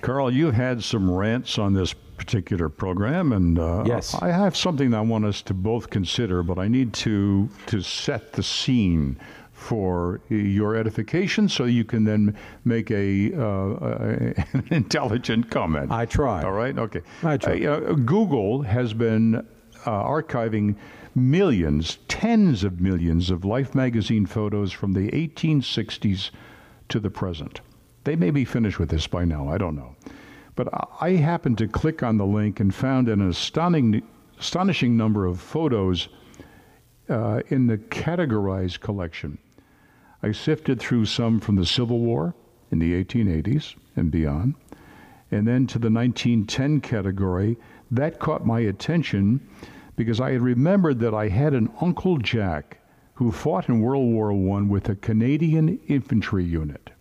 Carl, you had some rants on this particular program, and Yes. I have something I want us to both consider, but I need to set the scene for your edification so you can then make an intelligent comment. I try. All right? Okay. I try. Google has been archiving millions, tens of millions of Life magazine photos from the 1860s to the present. They may be finished with this by now, I don't know. But I happened to click on the link and found an astonishing number of photos in the categorized collection. I sifted through some from the Civil War in the 1880s and beyond, and then to the 1910 category. That caught my attention because I had remembered that I had an Uncle Jack who fought in World War I with a Canadian infantry unit.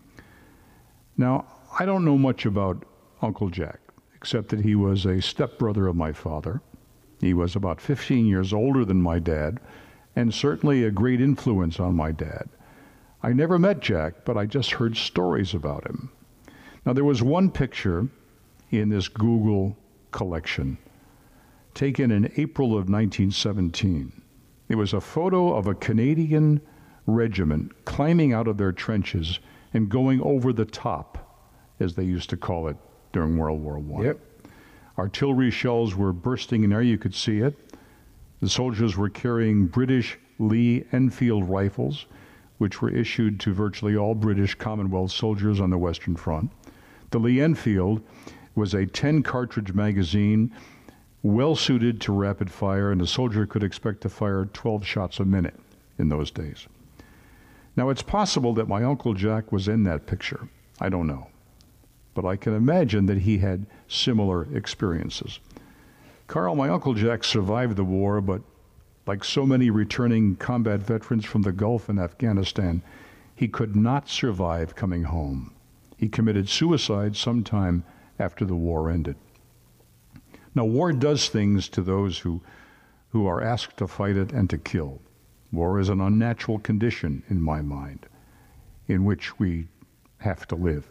Now, I don't know much about Uncle Jack, except that he was a stepbrother of my father. He was about 15 years older than my dad, and certainly a great influence on my dad. I never met Jack, but I just heard stories about him. Now, there was one picture in this Google collection taken in April of 1917. It was a photo of a Canadian regiment climbing out of their trenches and going over the top, as they used to call it during World War I. Yep. Artillery shells were bursting in there, you could see it. The soldiers were carrying British Lee Enfield rifles, which were issued to virtually all British Commonwealth soldiers on the Western Front. The Lee Enfield was a 10-cartridge magazine, well-suited to rapid fire, and a soldier could expect to fire 12 shots a minute in those days. Now, it's possible that my Uncle Jack was in that picture. I don't know. But I can imagine that he had similar experiences. Carl, my Uncle Jack survived the war, but like so many returning combat veterans from the Gulf and Afghanistan, he could not survive coming home. He committed suicide sometime after the war ended. Now, war does things to those who are asked to fight it and to kill. War is an unnatural condition, in my mind, in which we have to live.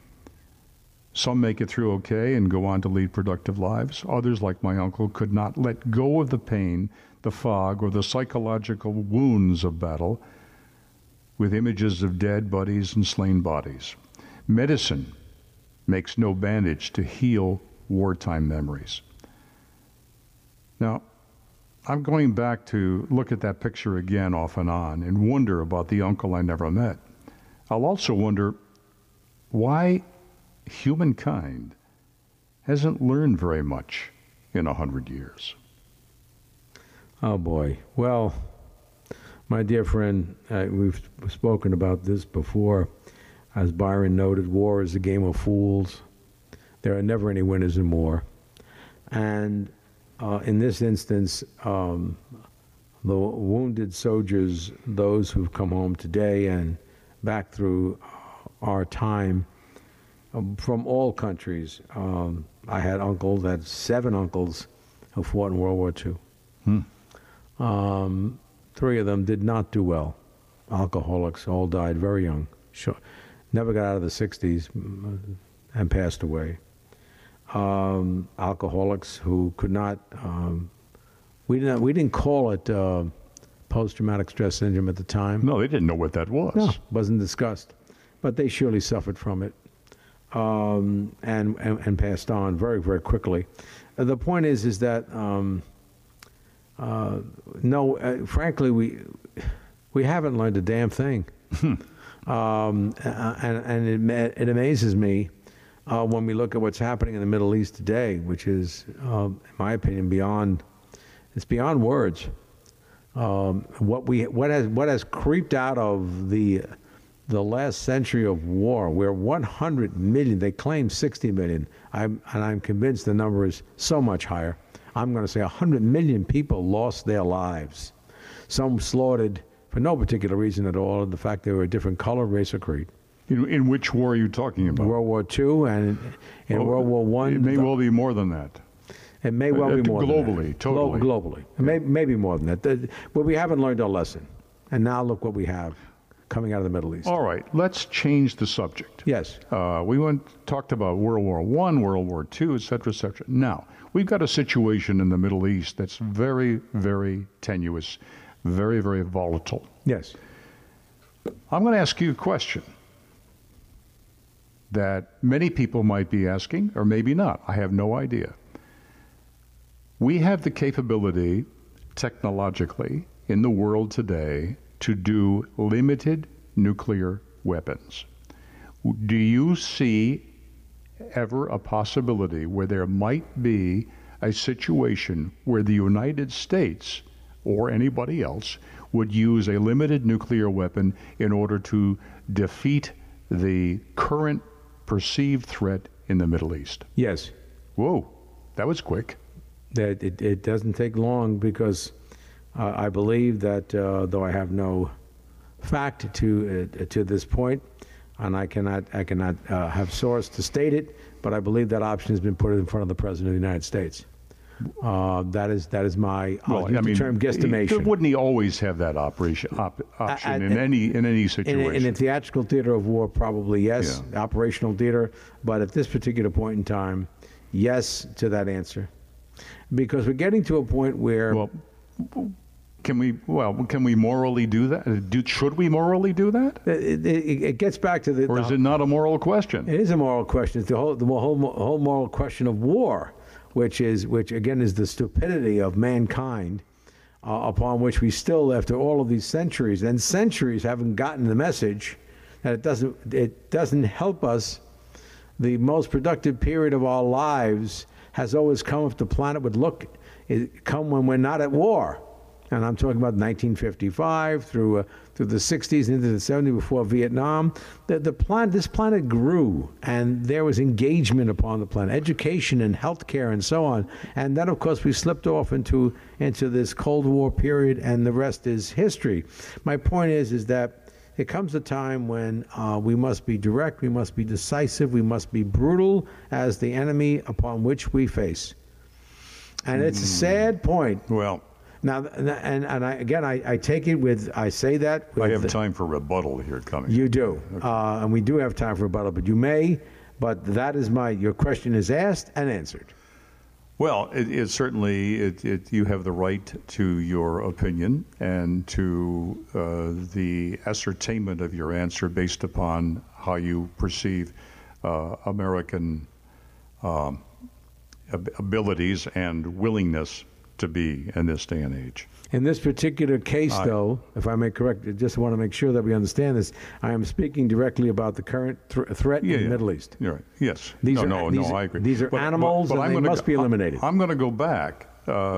Some make it through okay and go on to lead productive lives. Others, like my uncle, could not let go of the pain, the fog, or the psychological wounds of battle with images of dead buddies and slain bodies. Medicine makes no bandage to heal wartime memories. Now, I'm going back to look at that picture again off and on and wonder about the uncle I never met. I'll also wonder why humankind hasn't learned very much in 100 years. Oh, boy. Well, my dear friend, we've spoken about this before. As Byron noted, war is a game of fools. There are never any winners in war. And in this instance, the wounded soldiers, those who've come home today and back through our time, from all countries. I had uncles, I had 7 uncles who fought in World War II. 3 of them did not do well. Alcoholics, all died very young. Never got out of the 60s and passed away. Alcoholics who could not, we didn't call it post-traumatic stress syndrome at the time. No, they didn't know what that was. No, wasn't discussed. But they surely suffered from it. And passed on very, very quickly. The point is that frankly, we haven't learned a damn thing, and it amazes me when we look at what's happening in the Middle East today, which is, in my opinion, beyond words. What has creeped out of the last century of war, where 100 million, they claim 60 million, and I'm convinced the number is so much higher. I'm going to say 100 million people lost their lives. Some slaughtered for no particular reason at all, the fact they were a different color, race, or creed. In which war are you talking about? World War II and in World War I. It may well be more than that. It may well be more globally, than that. Totally. Globally. Maybe more than that. But we haven't learned our lesson. And now look what we have. coming out of the Middle East. All right, let's change the subject. Yes. We talked about World War I, World War II, et cetera, et cetera. Now, we've got a situation in the Middle East that's very, very tenuous, very, very volatile. Yes. I'm going to ask you a question that many people might be asking, or maybe not. I have no idea. We have the capability, technologically, in the world today to do limited nuclear weapons. Do you see ever a possibility where there might be a situation where the United States or anybody else would use a limited nuclear weapon in order to defeat the current perceived threat in the Middle East? Yes. Whoa, that was quick. That it doesn't take long, because I believe that though I have no fact to this point, and I cannot have source to state it, but I believe that option has been put in front of the President of the United States. That is my the term guesstimation. Wouldn't he always have that option in any situation? In a theatrical theater of war, probably yes. Yeah. Operational theater, but at this particular point in time, yes to that answer, because we're getting to a point where. Well, can we morally do that? Should we morally do that? It gets back to the. Or is it not a moral question? It is a moral question. It's the whole moral question of war, which again is the stupidity of mankind, upon which we still, after all of these centuries and centuries, haven't gotten the message that it doesn't help us. The most productive period of our lives has always come if the planet would come when we're not at war. And I'm talking about 1955 through the 60s into the 70s before Vietnam. This planet grew, and there was engagement upon the planet, education and healthcare and so on. And then, of course, we slipped off into this Cold War period, and the rest is history. My point is that it comes a time when we must be direct, we must be decisive, we must be brutal as the enemy upon which we face. And it's a sad point. Well. Now, I take it with, I say that. I have time for rebuttal here coming. You do. Okay. And we do have time for rebuttal, but you may. But that is your question is asked and answered. Well, it certainly, you have the right to your opinion and to the ascertainment of your answer based upon how you perceive American abilities and willingness to be in this day and age. In this particular case, though, if I may correct, I just want to make sure that we understand this. I am speaking directly about the current threat in the Middle East. You're right. Yes. I agree. These are animals, and they must be eliminated. I'm going to go back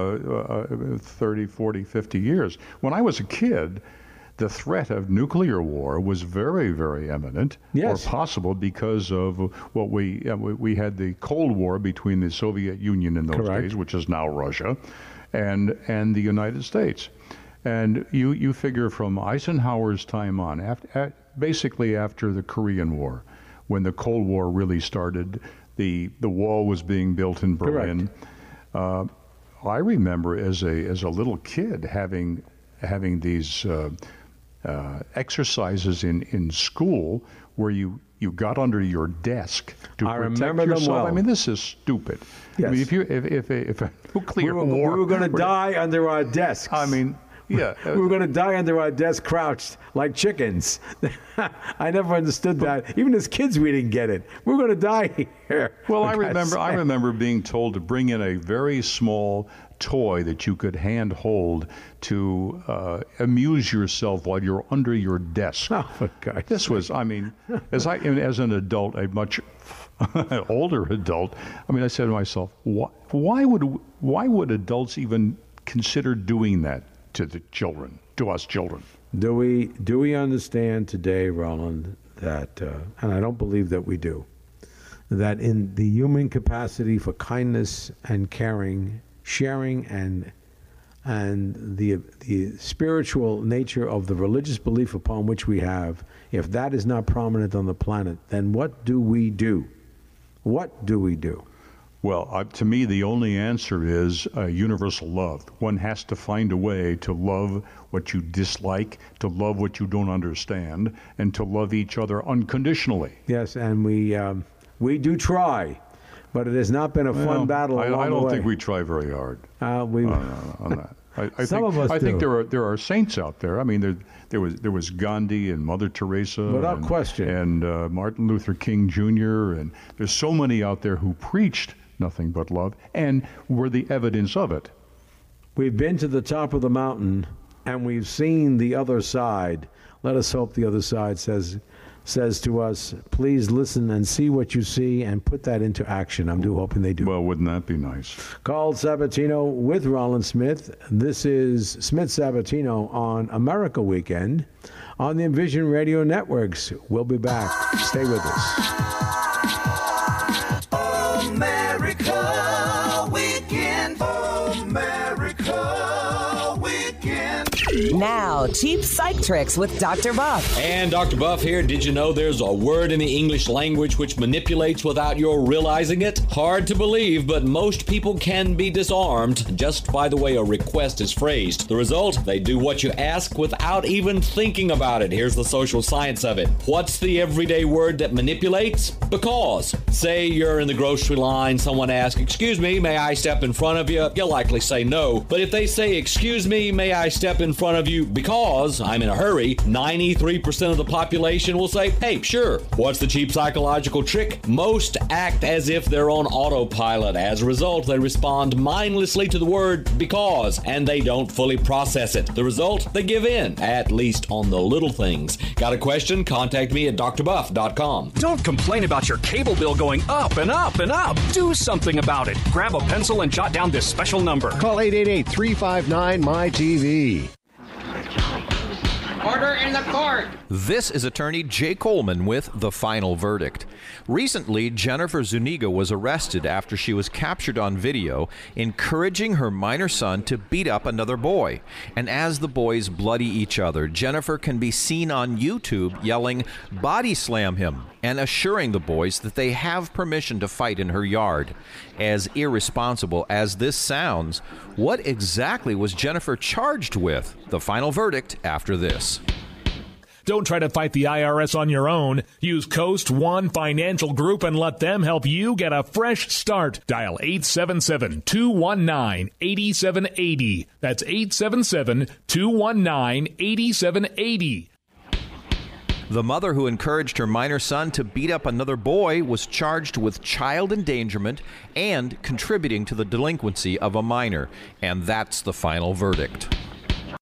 30, 40, 50 years. When I was a kid, the threat of nuclear war was very, very imminent, or possible, because of what we had the Cold War between the Soviet Union in those days, which is now Russia, and the United States. And you figure from Eisenhower's time on, basically after the Korean War, when the Cold War really started, the wall was being built in Berlin. I remember as a little kid having these exercises in school where you got under your desk to protect yourself. Them well. I mean, this is stupid. Yes. I mean, if a nuclear war, we were going to die under our desks. I mean, yeah, we were going to die under our desk, crouched like chickens. I never understood that. Even as kids, we didn't get it. We're going to die here. Well, I remember being told to bring in a very small toy that you could hand hold to amuse yourself while you're under your desk. Oh, for God's This sake. was, I mean, as an adult, a much older adult, I mean, I said to myself, why would adults even consider doing that to the children, to us children? Do we understand today, Roland, that, and I don't believe that we do, that in the human capacity for kindness and caring, sharing and the spiritual nature of the religious belief upon which we have, if that is not prominent on the planet, then what do we do? What do we do? Well, to me, the only answer is universal love. One has to find a way to love what you dislike, to love what you don't understand, and to love each other unconditionally. Yes, and we do try, but it has not been a fun battle along I don't the way. think we try very hard on that. I think there are saints out there. I mean, there was Gandhi and Mother Teresa, without question, and Martin Luther King Jr. And there's so many out there who preached nothing but love and were the evidence of it. We've been to the top of the mountain and we've seen the other side. Let us hope the other side says to us, please listen and see what you see and put that into action. I'm hoping they do. Well, wouldn't that be nice? Carl Sabatino with Rollins Smith. This is Smith Sabatino on America Weekend on the Envision Radio Networks. We'll be back. Stay with us. America Weekend. America Weekend. Now, cheap psych tricks with Dr. Buff. And Dr. Buff here. Did you know there's a word in the English language which manipulates without your realizing it? Hard to believe, but most people can be disarmed just by the way a request is phrased. The result? They do what you ask without even thinking about it. Here's the social science of it. What's the everyday word that manipulates? Because. Say you're in the grocery line, someone asks, "Excuse me, may I step in front of you?" You'll likely say no. But if they say, "Excuse me, may I step in front of you because I'm in a hurry," 93% of the population will say, "Hey, sure." What's the cheap psychological trick? Most act as if they're on autopilot. As a result, they respond mindlessly to the word because, and they don't fully process it. The result? They give in, at least on the little things. Got a question? Contact me at drbuff.com. Don't complain about your cable bill going up and up and up. Do something about it. Grab a pencil and jot down this special number. Call 888-359-MY-TV. Order in the court. This is attorney Jay Coleman with The Final Verdict. Recently, Jennifer Zuniga was arrested after she was captured on video encouraging her minor son to beat up another boy. And as the boys bloody each other, Jennifer can be seen on YouTube yelling, "Body slam him," and assuring the boys that they have permission to fight in her yard. As irresponsible as this sounds, what exactly was Jennifer charged with? The Final Verdict after this. Don't try to fight the IRS on your own. Use Coast One Financial Group and let them help you get a fresh start. Dial 877-219-8780. That's 877-219-8780. The mother who encouraged her minor son to beat up another boy was charged with child endangerment and contributing to the delinquency of a minor. And that's the final verdict.